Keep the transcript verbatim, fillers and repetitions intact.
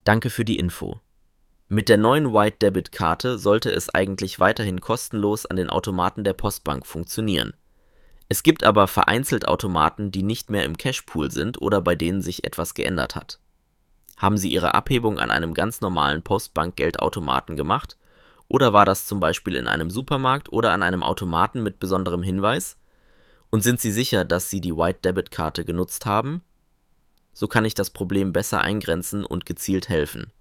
Danke für die Info. Mit der neuen White Debit Karte sollte es eigentlich weiterhin kostenlos an den Automaten der Postbank funktionieren. Es gibt aber vereinzelt Automaten, die nicht mehr im Cashpool sind oder bei denen sich etwas geändert hat. Haben Sie Ihre Abhebung an einem ganz normalen Postbank-Geldautomaten gemacht? Oder war das zum Beispiel in einem Supermarkt oder an einem Automaten mit besonderem Hinweis? Und sind Sie sicher, dass Sie die White Debit Karte genutzt haben? So kann ich das Problem besser eingrenzen und gezielt helfen.